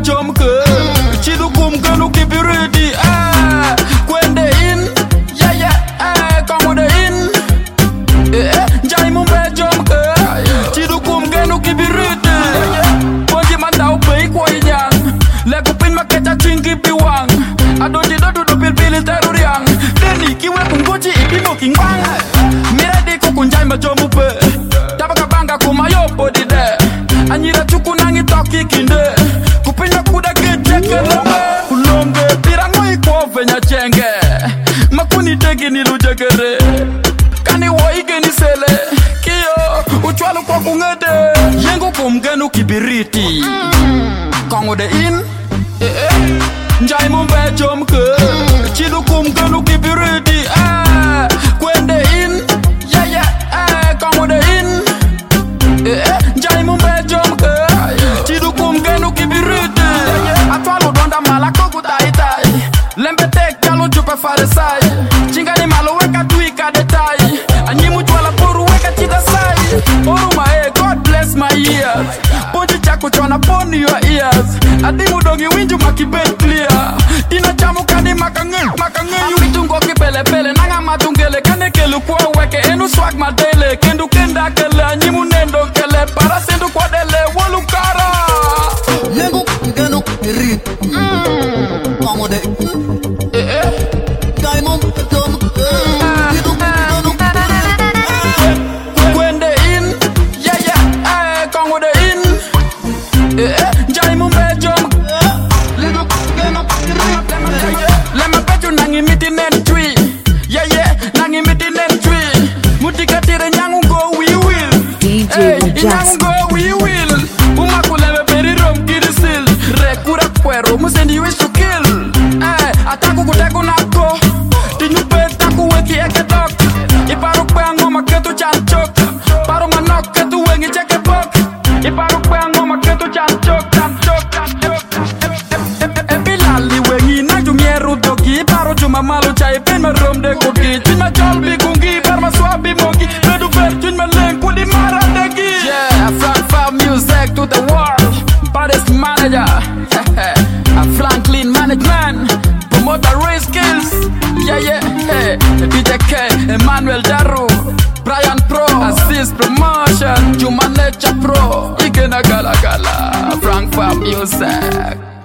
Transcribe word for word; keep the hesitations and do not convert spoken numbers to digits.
jom ke chidu kum kanu keep you ready ah kwende in yeah yeah eh come the in eh jai mumbe jom ke chidu kum kanu keep you ready ponji mandau pei kwa inyang le kupin maketa chingi piwang adonji dodu do pil pil teruriang deni kiwe kungoji ibimo kingbang mirade ko kunjai ma jom upe tabaka banga kumayo body de anyira chukunangi toki kinde kupinya kuda gejeke lebe kulombe pirango iko venya chenge makuni tegi nilujegere kani woige ni sele kiyo uchwalu kwa kungede yengu kumgenu kibiriti kongo de in eh eh njai mumbe jomke chidu kumgenu kibiriti ah kwende in yeah yeah eh kongo de in eh eh njai mumbe jomke chidu kumgenu kibiriti atwalo donda malako kutaitai lembetek jalo jupe faresai chingani malo weka tuika detai anyimu jwala poru weka chida sai oruma eh God bless my ears ponji chako chona pon your ears adimu dongi winju makibet clear tina chamu kani makange makange yuitungo kipele pele nanga matungele kane kelu kwa weke enu swag madele kendu kenda kele anyimu nendo kele para sendu kwa dele wolukara yengu genu ri como de eh eh Diamond Tom kwende in yeah yeah eh kongo de in eh eh njai mumbe jom lego genu lema petu nangi miti nen tree yeah yeah nangi miti nen tree mutikatire nyangu go we will D J nyangu Jasper. go we will umakulebe peri rom kirisil rekura kwero musendi wish to kill eh ataku kuteku nako tinyupe taku weki ekedok iparu kwengo maketu chanchok paru manok ketu wengi cheke pok iparu kwengo maketu chanchok chanchok chanchok epilali wengi na jumieru dogi paru juma malu chai pen marom de kogi chima jolbi kungi parma swabi mogi redu ver chun meleng kudi maradegi yeah Frank Fab music to the world baddest manager Franklin management promoter race skills yeah yeah hey D J K Emmanuel Daru Brian Pro Assist Promotion Juma Nature Pro Igena Gala Gala Frank Fab music